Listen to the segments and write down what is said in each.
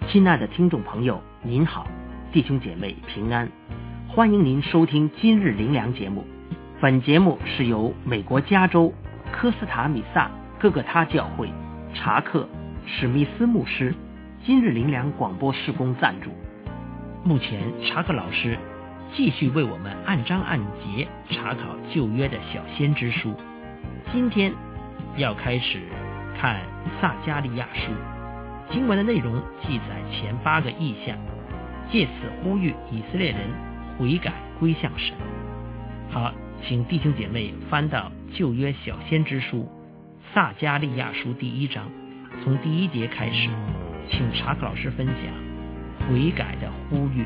亲爱的听众朋友，您好，弟兄姐妹平安，欢迎您收听今日灵粮节目。本节目是由美国加州科斯塔米萨各个他教会查克史密斯牧师今日灵粮广播事工赞助。目前查克老师继续为我们按章按节查考旧约的小先知书，今天要开始看撒迦利亚书。经文的内容记载前8个意象，借此呼吁以色列人悔改归向神。好，请弟兄姐妹翻到旧约小先知书撒迦利亚书第1章，从第1节开始，请查克老师分享悔改的呼吁。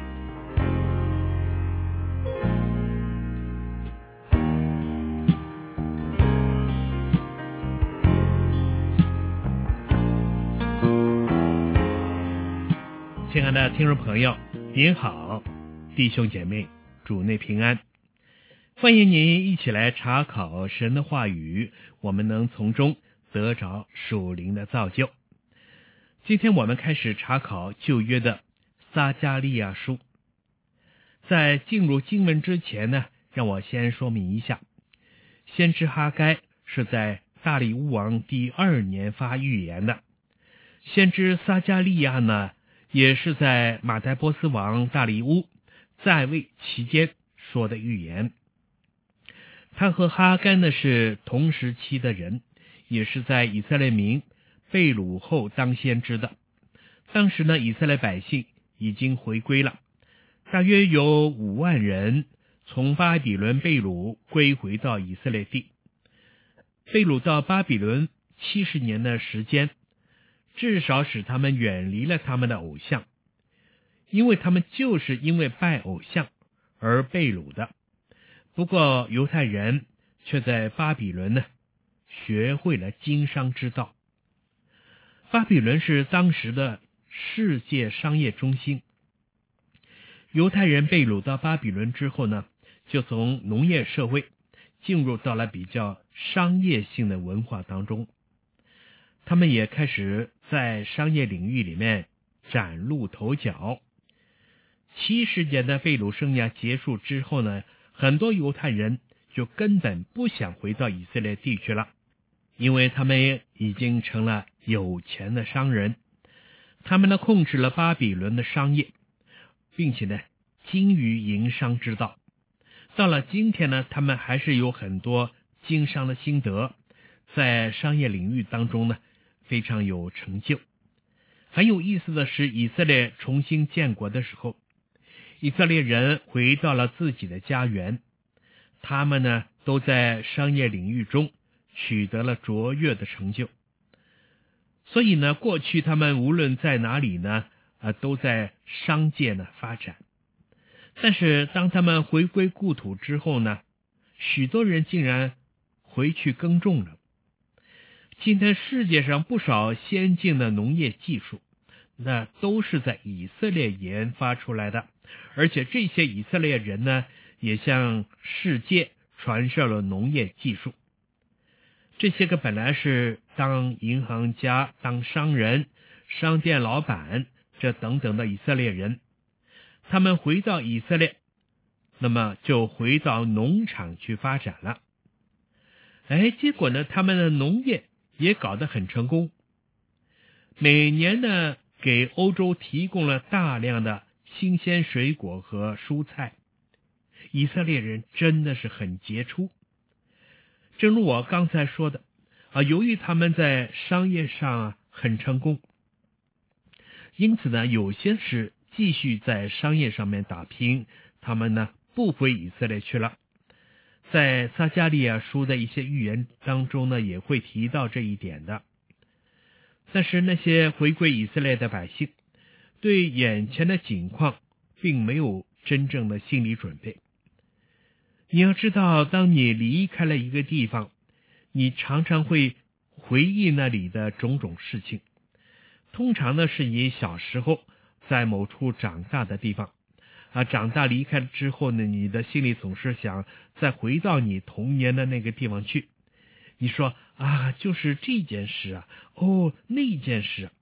亲爱的听众朋友，您好，弟兄姐妹，主内平安，欢迎您一起来查考神的话语，我们能从中得着属灵的造就。今天我们开始查考旧约的撒迦利亚书。在进入经文之前呢，让我先说明一下，先知哈该是在大利乌王第2年发预言的，先知撒迦利亚呢也是在马代波斯王大利乌在位期间说的预言。他和哈该呢是同时期的人，也是在以色列民被掳后当先知的。当时呢，以色列百姓已经回归了，大约有5万人从巴比伦被掳归回到以色列地。被掳到巴比伦70年的时间，至少使他们远离了他们的偶像，因为他们就是因为拜偶像而被掳的。不过犹太人却在巴比伦呢学会了经商之道。巴比伦是当时的世界商业中心。犹太人被掳到巴比伦之后呢，就从农业社会进入到了比较商业性的文化当中。他们也开始在商业领域里面崭露头角。70年的被掳生涯结束之后呢，很多犹太人就根本不想回到以色列地区了，因为他们已经成了有钱的商人，他们呢控制了巴比伦的商业，并且呢精于营商之道。到了今天呢，他们还是有很多经商的心得，在商业领域当中呢非常有成就。很有意思的是，以色列重新建国的时候，以色列人回到了自己的家园，他们呢都在商业领域中取得了卓越的成就。所以呢，过去他们无论在哪里呢，都在商界呢发展。但是当他们回归故土之后呢，许多人竟然回去耕种了。今天世界上不少先进的农业技术，那都是在以色列研发出来的，而且这些以色列人呢，也向世界传授了农业技术。这些个本来是当银行家、当商人、商店老板这等等的以色列人，他们回到以色列，那么就回到农场去发展了。结果呢，他们的农业也搞得很成功，每年呢给欧洲提供了大量的新鲜水果和蔬菜。以色列人真的是很杰出。正如我刚才说的由于他们在商业上很成功，因此呢有些是继续在商业上面打拼，他们呢不回以色列去了。在撒迦利亚书的一些预言当中呢，也会提到这一点的。但是那些回归以色列的百姓，对眼前的景况并没有真正的心理准备。你要知道，当你离开了一个地方，你常常会回忆那里的种种事情。通常呢，是你小时候在某处长大的地方。长大离开之后呢，你的心里总是想再回到你童年的那个地方去。你说就是这件事那件事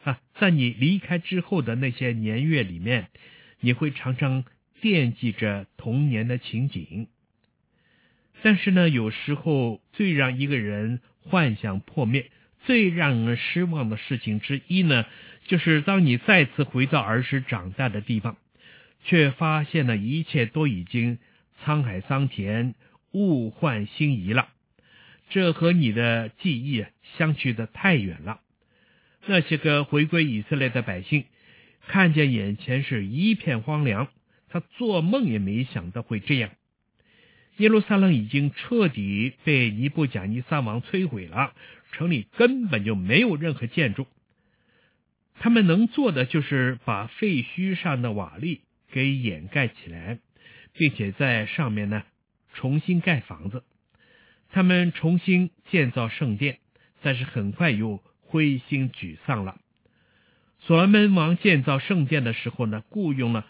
在你离开之后的那些年月里面，你会常常惦记着童年的情景。但是呢，有时候最让一个人幻想破灭，最让人失望的事情之一呢，就是当你再次回到儿时长大的地方，却发现了一切都已经沧海桑田，物换星移了。这和你的记忆相去得太远了。那些个回归以色列的百姓，看见眼前是一片荒凉，他做梦也没想到会这样。耶路撒冷已经彻底被尼布甲尼撒王摧毁了，城里根本就没有任何建筑。他们能做的就是把废墟上的瓦砾给掩盖起来，并且在上面呢重新盖房子。他们重新建造圣殿，但是很快又灰心沮丧了。所罗门王建造圣殿的时候呢，雇佣了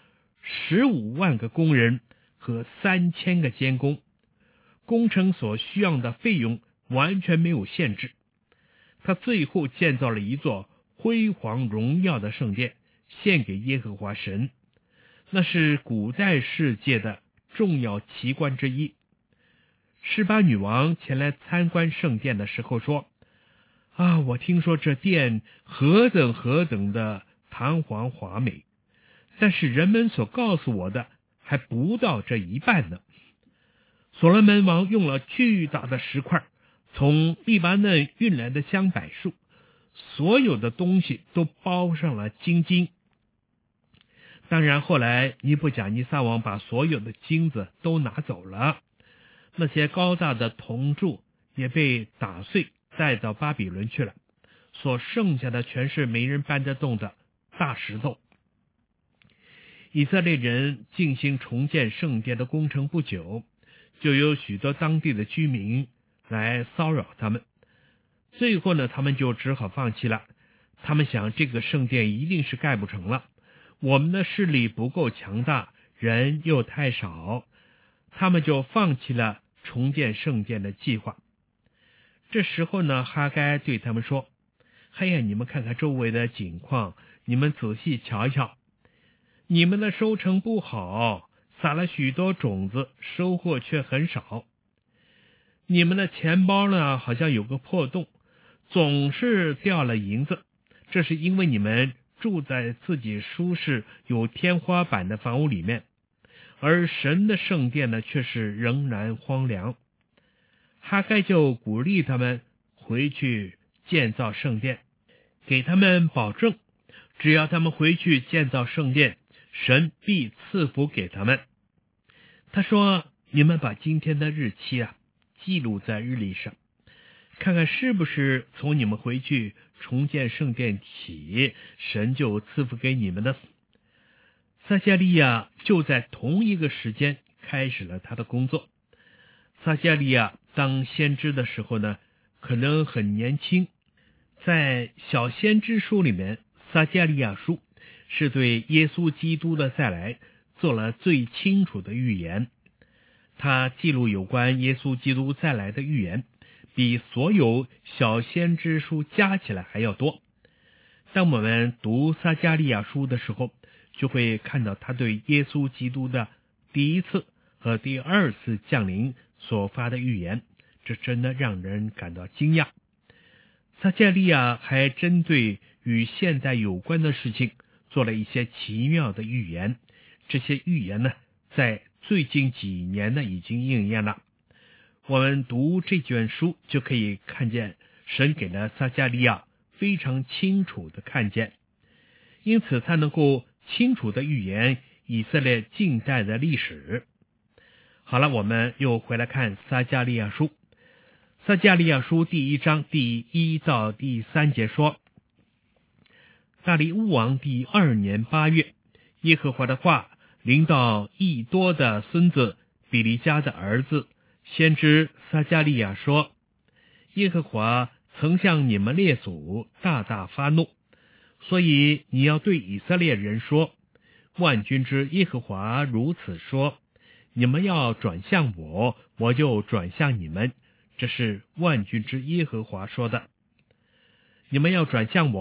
15万个工人和3000个监工，工程所需要的费用完全没有限制。他最后建造了一座辉煌荣耀的圣殿，献给耶和华神，那是古代世界的重要奇观之一。示巴女王前来参观圣殿的时候说，我听说这殿何等的堂皇华美，但是人们所告诉我的还不到这一半呢。所罗门王用了巨大的石块，从黎巴嫩运来的香柏树，所有的东西都包上了金金。当然后来尼布甲尼撒王把所有的金子都拿走了，那些高大的铜柱也被打碎带到巴比伦去了，所剩下的全是没人搬得动的大石头。以色列人进行重建圣殿的工程不久，就有许多当地的居民来骚扰他们，最后呢，他们就只好放弃了。他们想，这个圣殿一定是盖不成了，我们的势力不够强大，人又太少，他们就放弃了重建圣殿的计划。这时候呢，哈该对他们说，你们看看周围的景况，你们仔细瞧一瞧，你们的收成不好，撒了许多种子，收获却很少。你们的钱包呢，好像有个破洞，总是掉了银子，这是因为你们住在自己舒适有天花板的房屋里面，而神的圣殿呢，却是仍然荒凉。哈该就鼓励他们回去建造圣殿，给他们保证，只要他们回去建造圣殿，神必赐福给他们。他说，你们把今天的日期记录在日历上，看看是不是从你们回去重建圣殿起，神就赐福给你们的。撒迦利亚就在同一个时间开始了他的工作。撒迦利亚当先知的时候呢，可能很年轻。在小先知书里面，撒迦利亚书是对耶稣基督的再来做了最清楚的预言。他记录有关耶稣基督再来的预言，比所有小先知书加起来还要多。当我们读撒迦利亚书的时候，就会看到他对耶稣基督的第一次和第二次降临所发的预言，这真的让人感到惊讶。撒迦利亚还针对与现代有关的事情做了一些奇妙的预言，这些预言呢，在最近几年呢已经应验了。我们读这卷书就可以看见神给了撒迦利亚非常清楚的看见，因此他能够清楚的预言以色列近代的历史。好了，我们又回来看撒迦利亚书。撒迦利亚书第1章第1到第3节说，大利乌王第2年8月，耶和华的话临到益多的孙子比利家的儿子先知撒迦利亚说，耶和华曾向你们列祖大大发怒，所以你要对以色列人说，万军之耶和华如此说，你们要转向我，我就转向你们，这是万军之耶和华说的。你们要转向我，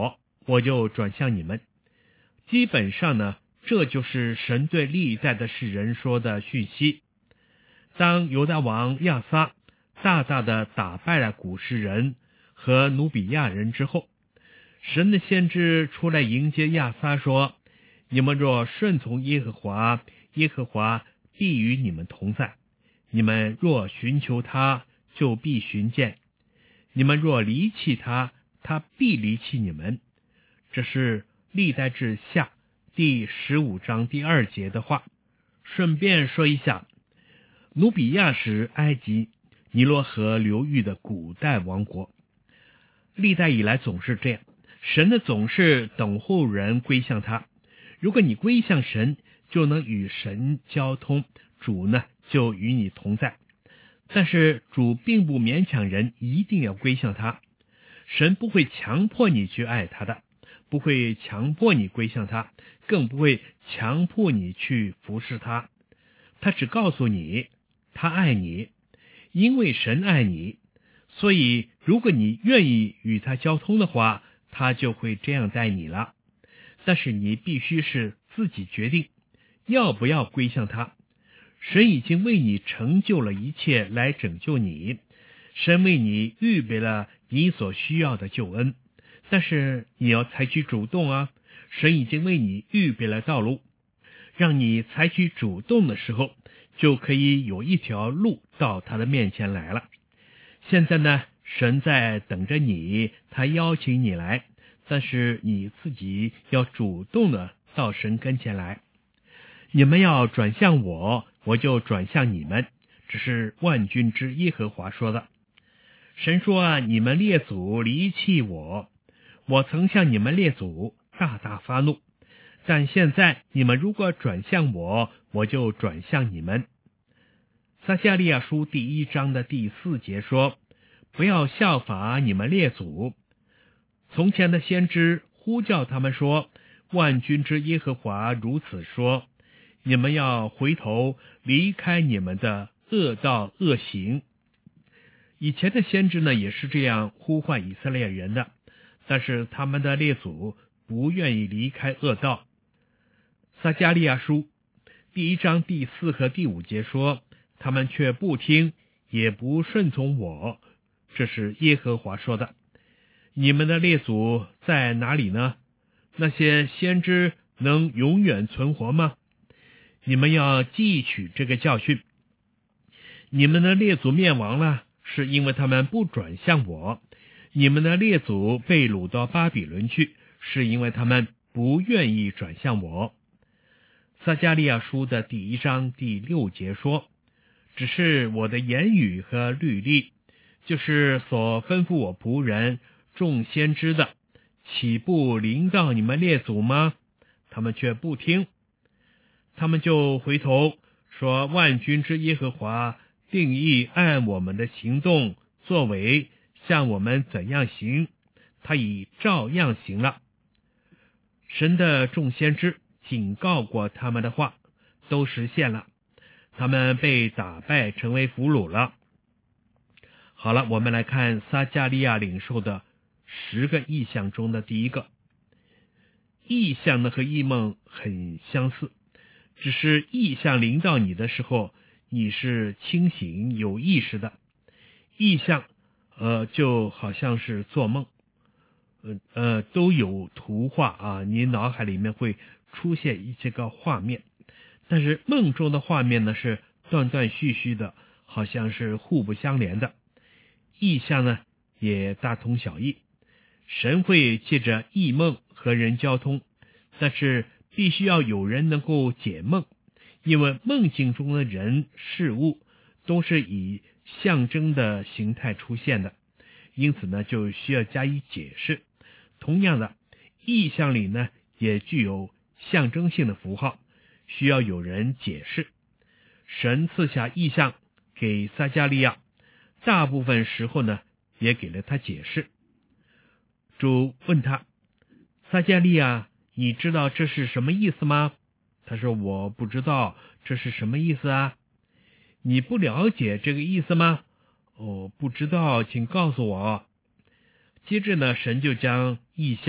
我就转向你们。基本上呢，这就是神对历代的世人说的讯息。当犹大王亚撒大大的打败了古实人和努比亚人之后，神的先知出来迎接亚撒说，你们若顺从耶和华，耶和华必与你们同在，你们若寻求他，就必寻见，你们若离弃他，他必离弃你们。这是历代志下第15章第2节的话。顺便说一下，努比亚是埃及尼罗河流域的古代王国，历代以来总是这样，神呢总是等候人归向他。如果你归向神，就能与神交通，主呢就与你同在。但是主并不勉强人一定要归向他，神不会强迫你去爱他的，不会强迫你归向他，更不会强迫你去服侍他。他只告诉你他爱你，因为神爱你，所以如果你愿意与他交通的话，他就会这样待你了。但是你必须是自己决定要不要归向他。神已经为你成就了一切来拯救你，神为你预备了你所需要的救恩，但是你要采取主动啊！神已经为你预备了道路，让你采取主动的时候，就可以有一条路到他的面前来了。现在呢，神在等着你，他邀请你来，但是你自己要主动的到神跟前来。你们要转向我，我就转向你们，这是万军之耶和华说的。神说啊，你们列祖离弃我，我曾向你们列祖大大发怒，但现在你们如果转向我，我就转向你们。撒迦利亚书第1章的第4节说，不要效法你们列祖。从前的先知呼叫他们说，万军之耶和华如此说，你们要回头离开你们的恶道恶行。以前的先知呢，也是这样呼唤以色列人的，但是他们的列祖不愿意离开恶道。撒迦利亚书第1章第4和第5节说，他们却不听，也不顺从我，这是耶和华说的。你们的列祖在哪里呢？那些先知能永远存活吗？你们要记取这个教训。你们的列祖灭亡了，是因为他们不转向我；你们的列祖被掳到巴比伦去，是因为他们不愿意转向我。撒迦利亚书的第1章第6节说，只是我的言语和律例，就是所吩咐我仆人众先知的，岂不临到你们列祖吗？他们却不听。他们就回头说，万军之耶和华定义按我们的行动作为，像我们怎样行，他已照样行了。神的众先知警告过他们的话都实现了，他们被打败成为俘虏了。好了，我们来看撒迦利亚领受的10个异象中的第一个。异象呢和异梦很相似，只是异象临到你的时候，你是清醒有意识的。异象就好像是做梦，都有图画啊，你脑海里面会出现一些个画面，但是梦中的画面呢是断断续续的，好像是互不相连的。异象呢也大同小异，神会借着异梦和人交通，但是必须要有人能够解梦，因为梦境中的人事物都是以象征的形态出现的，因此呢就需要加以解释。同样的，异象里呢也具有象征性的符号，需要有人解释。神赐下异象给撒迦利亚，大部分时候呢也给了他解释。主问他，撒迦利亚，你知道这是什么意思吗？他说，我不知道这是什么意思啊。你不了解这个意思吗？不知道，请告诉我。接着呢，神就将异象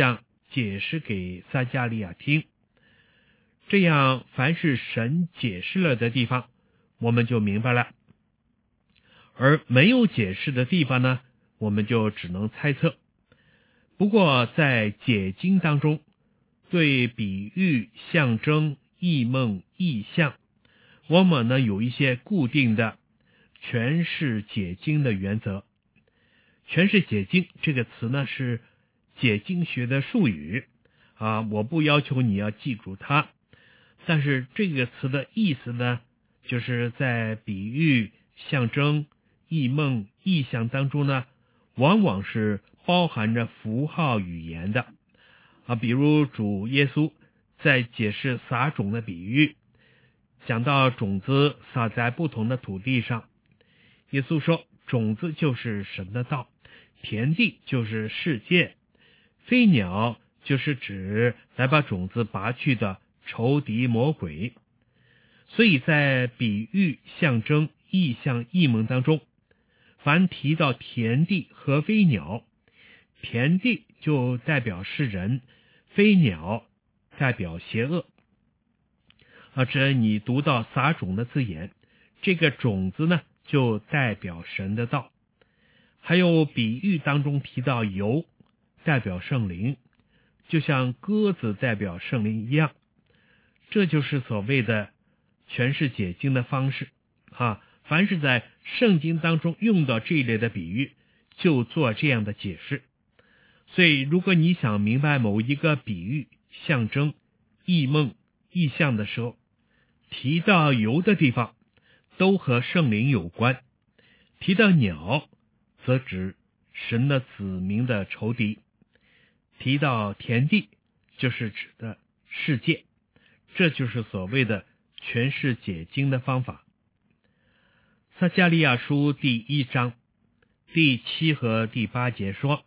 解释给撒迦利亚听。这样凡是神解释了的地方，我们就明白了，而没有解释的地方呢，我们就只能猜测。不过在解经当中，对比喻、象征、异梦、异象，往往呢有一些固定的诠释解经的原则。诠释解经这个词呢是解经学的术语我不要求你要记住它，但是这个词的意思呢，就是在比喻、象征、异梦、异象当中呢，往往是包含着符号语言的比如主耶稣在解释撒种的比喻，讲到种子撒在不同的土地上，耶稣说种子就是神的道，田地就是世界，飞鸟就是指来把种子拔去的仇敌魔鬼。所以在比喻、象征、异象、异梦当中，凡提到田地和飞鸟，田地就代表是人，飞鸟代表邪恶。这你读到撒种的字眼，这个种子呢就代表神的道。还有比喻当中提到油代表圣灵，就像鸽子代表圣灵一样。这就是所谓的诠释解经的方式凡是在圣经当中用到这一类的比喻，就做这样的解释。所以如果你想明白某一个比喻、象征、异梦、异象的时候，提到油的地方都和圣灵有关，提到鸟则指神的子民的仇敌，提到田地就是指的世界。这就是所谓的诠释解经的方法。撒迦利亚书第1章第7和第8节说，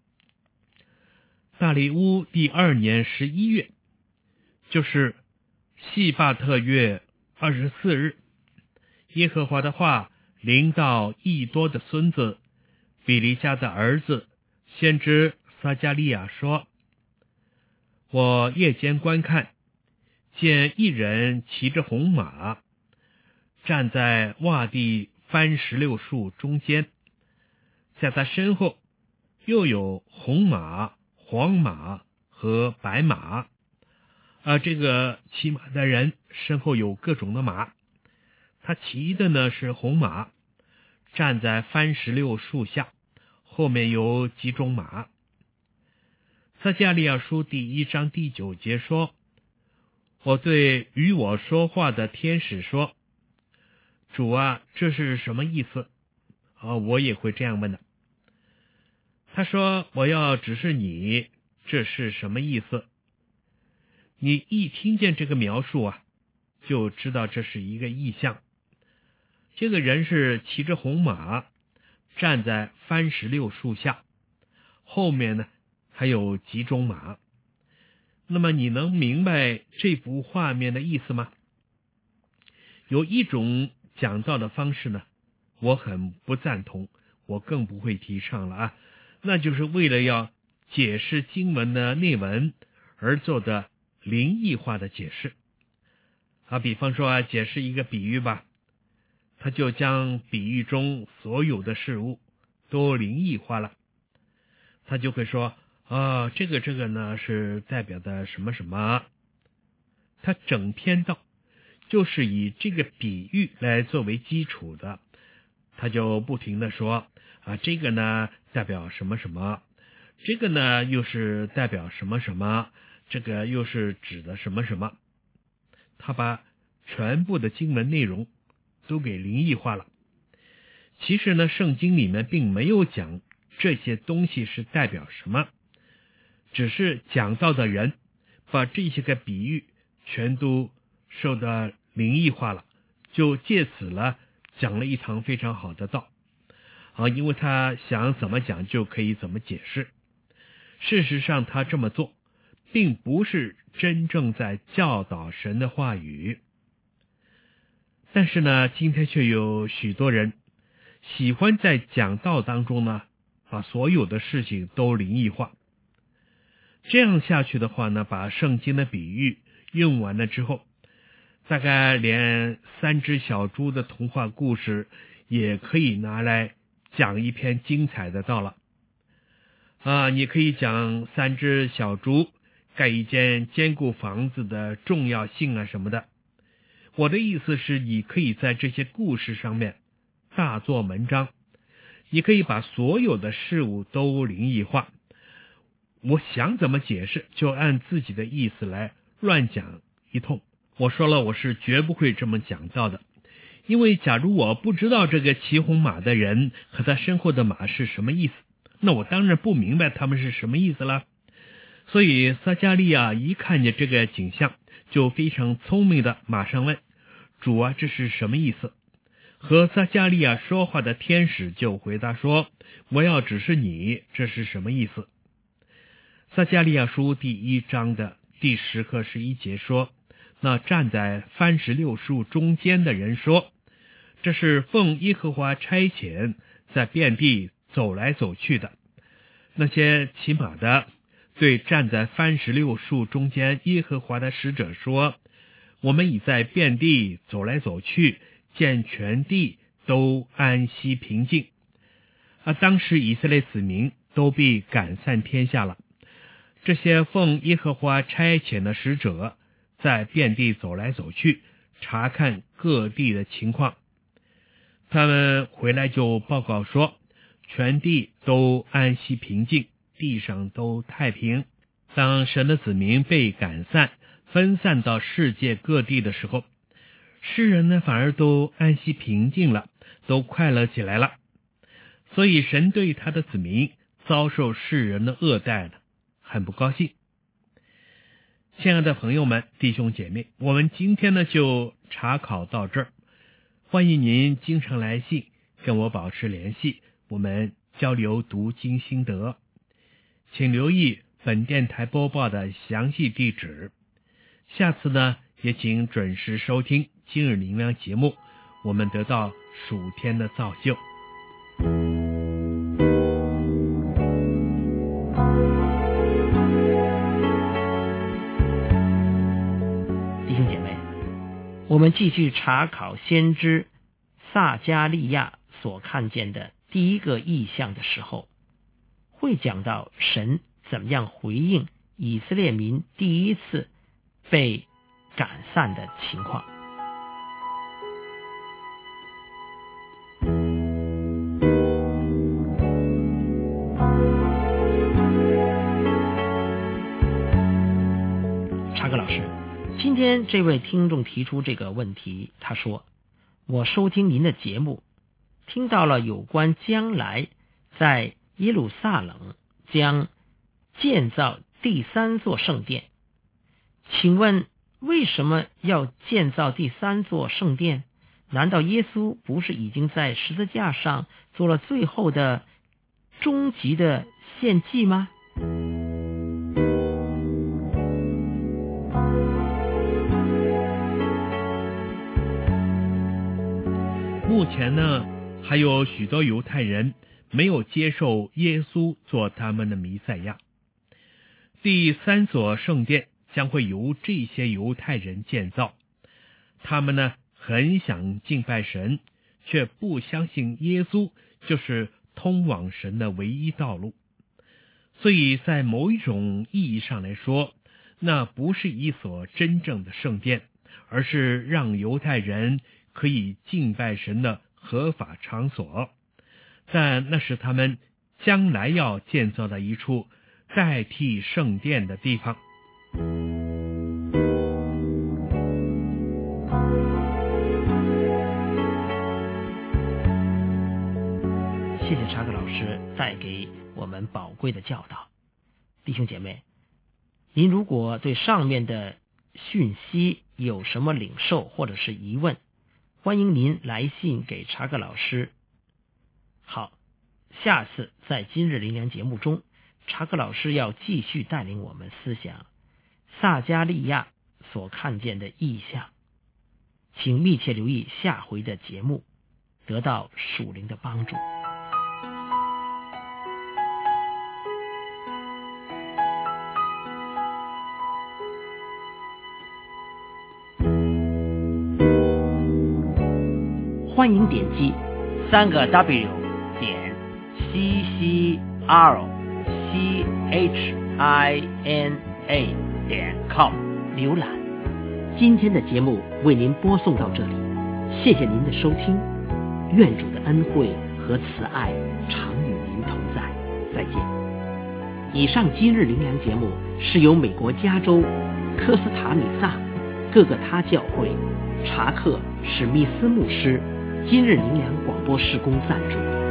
大利乌第2年11月，就是细巴特月24日，耶和华的话临到益多的孙子比利家的儿子先知撒迦利亚说，我夜间观看，见一人骑着红马，站在洼地番石榴树中间，在他身后又有红马、黄马和白马这个骑马的人身后有各种的马，他骑的呢是红马，站在番石榴树下，后面有几种马。撒迦利亚书第1章第9节说，我对与我说话的天使说，主啊，这是什么意思我也会这样问的。他说，我要指示你这是什么意思。你一听见这个描述就知道这是一个意象。这个人是骑着红马，站在番石榴树下，后面呢还有几种马。那么你能明白这幅画面的意思吗？有一种讲道的方式呢，我很不赞同，我更不会提倡了那就是为了要解释经文的内文而做的灵异化的解释比方说解释一个比喻吧，他就将比喻中所有的事物都灵异化了。他就会说这个呢是代表的什么什么。他整篇道就是以这个比喻来作为基础的，他就不停的说这个呢代表什么什么，这个呢又是代表什么什么，这个又是指的什么什么。他把全部的经文内容都给灵异化了。其实呢，圣经里面并没有讲这些东西是代表什么，只是讲道的人把这些个比喻全都受到灵异化了，就借此了讲了一堂非常好的道因为他想怎么讲就可以怎么解释。事实上他这么做并不是真正在教导神的话语。但是呢，今天却有许多人喜欢在讲道当中呢把所有的事情都灵异化。 这样下去的话呢，把圣经的比喻用完了之后，大概连3只小猪的童话故事也可以拿来讲一篇精彩的道了。你可以讲3只小猪盖一间坚固房子的重要性啊什么的。我的意思是，你可以在这些故事上面大做文章，你可以把所有的事物都灵异化，我想怎么解释就按自己的意思来乱讲一通。我说了，我是绝不会这么讲到的，因为假如我不知道这个骑红马的人和他身后的马是什么意思，那我当然不明白他们是什么意思了。所以撒迦利亚一看见这个景象，就非常聪明的马上问，主啊，这是什么意思？和撒迦利亚说话的天使就回答说，我要指示你这是什么意思。撒迦利亚书第1章的第10课11节说，那站在番石榴树中间的人说，这是奉耶和华差遣在遍地走来走去的。那些骑马的对站在番石榴树中间耶和华的使者说，我们已在遍地走来走去，见全地都安息平静。当时以色列子民都被赶散天下了。这些奉耶和华差遣的使者在遍地走来走去，查看各地的情况。他们回来就报告说，全地都安息平静，地上都太平。当神的子民被赶散分散到世界各地的时候，世人呢反而都安息平静了，都快乐起来了。所以神对他的子民遭受世人的恶待呢，很不高兴。亲爱的朋友们，弟兄姐妹，我们今天呢就查考到这儿。欢迎您经常来信跟我保持联系，我们交流读经心得。请留意本电台播报的详细地址。下次呢，也请准时收听今日灵粮节目，我们得到属天的造就。 弟兄姐妹，我们继续查考先知撒迦利亚所看见的第一个异象的时候，会讲到神怎么样回应以色列民第一次被赶散的情况。查克老师，今天这位听众提出这个问题，他说，我收听您的节目，听到了有关将来在耶路撒冷将建造第3座圣殿，请问为什么要建造第3座圣殿？难道耶稣不是已经在十字架上做了最后的终极的献祭吗？ 目前呢，还有许多犹太人没有接受耶稣做他们的弥赛亚。第3所圣殿将会由这些犹太人建造，他们呢很想敬拜神，却不相信耶稣就是通往神的唯一道路。所以在某一种意义上来说，那不是一所真正的圣殿，而是让犹太人可以敬拜神的合法场所，但那是他们将来要建造的一处代替圣殿的地方。 谢谢查克老师带给我们宝贵的教导。弟兄姐妹，您如果对上面的讯息有什么领受或者是疑问，欢迎您来信给查克老师。好，下次在今日灵粮节目中，查克老师要继续带领我们思想撒迦利亚所看见的异象，请密切留意下回的节目，得到属灵的帮助。 欢迎点击3W点CCRCHINA.com 浏览。今天的节目为您播送到这里，谢谢您的收听，愿主的恩惠和慈爱常与您同在，再见。以上今日灵粮节目是由美国加州科斯塔米萨各个他教会查克史密斯牧师今日灵粮广播事工赞助。